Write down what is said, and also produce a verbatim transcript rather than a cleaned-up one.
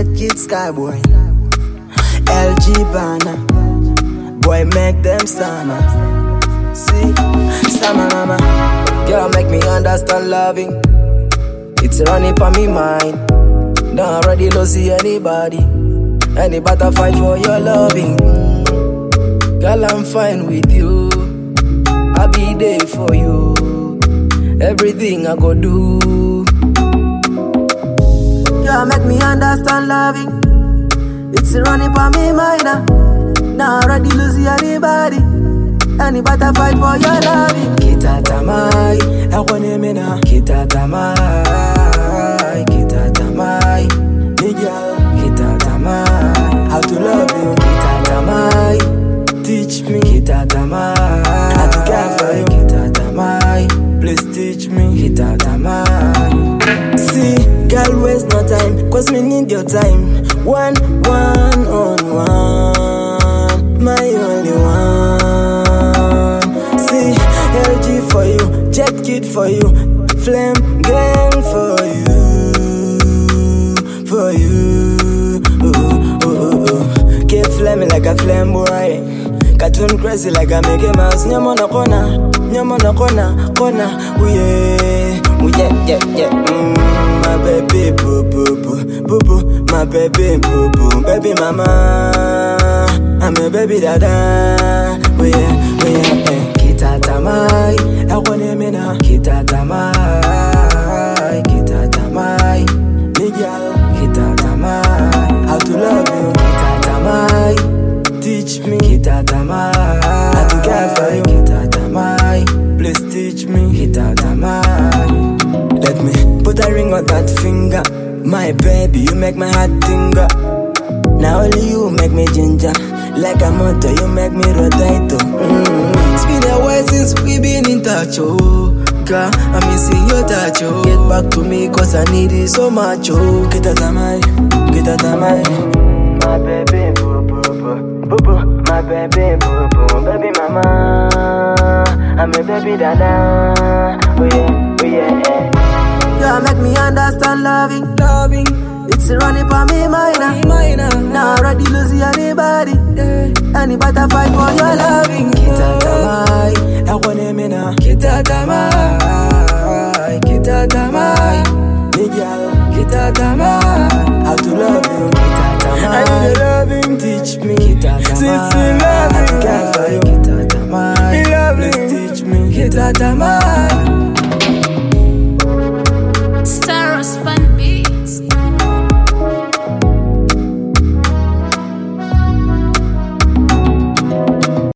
Jet Kid Skyboy, L G Banner, boy make them stammer. See, stammer mama, girl make me understand loving. It's running for me mind. Don't already lose anybody. Anybody fight for your loving. Girl, I'm fine with you. I'll be there for you. Everything I go do. Girl, make me understand loving. It's running for me mind. Don't already lose anybody. Anybody fight for your loving. Kita tamai, ako nemena. Kita tamai, kita tamai. Nigga, kita tamai. How to love you. Kita tamai, teach me. Kita tamai, how to care for you. Kita tamai, please teach me. Kita tamai. See, girl, waste no time, cause me need your time. One, one on one, my only one. L G for you, Jet Kid for you, Flame Gang for you, for you. Oh, oh, oh, oh. Keep flaming like a flame boy, cartoon crazy like a Mickey Mouse. Nyamo na kona, nyamo na kona, kona. Oh yeah, oh yeah, yeah, yeah. Mm, my baby, boo, boo, boo, boo, boo. My baby, boo, boo, baby mama. I'm a baby dada. Oh yeah, oh yeah, yeah. Kita tamai, ako nemena. Kita tamai, kita tamai. Miguel, kita tamai. How to love you. Kita tamai, teach me. Kita tamai, how to care for you. Kita tamai, please teach me. Kita tamai. Let me put a ring on that finger. My baby, you make my heart tingle. Now only you make me ginger. Like a motor, you make me rotate. Mm. It's been a while since we been in touch, oh. Girl, I'm missing your touch, oh. Get back to me, cause I need it so much, oh. Kita tamai, kita tamai. My baby, boo, boo, boo, boo, boo. My baby, boo, boo, baby mama. I'm a baby dada. Oh yeah, oh yeah, yeah. Girl, make me understand loving, loving. It's running for me mind. Now already lose anybody. Anybody fight for your loving. Kita tamai, ako nemena. Kita tamai, kita tamai. Miguel, kita tamai. How to love you. Kita tamai, I need a loving, teach me. Kita tamai, how to care for you. Kita tamai, please teach me. Kita tamai.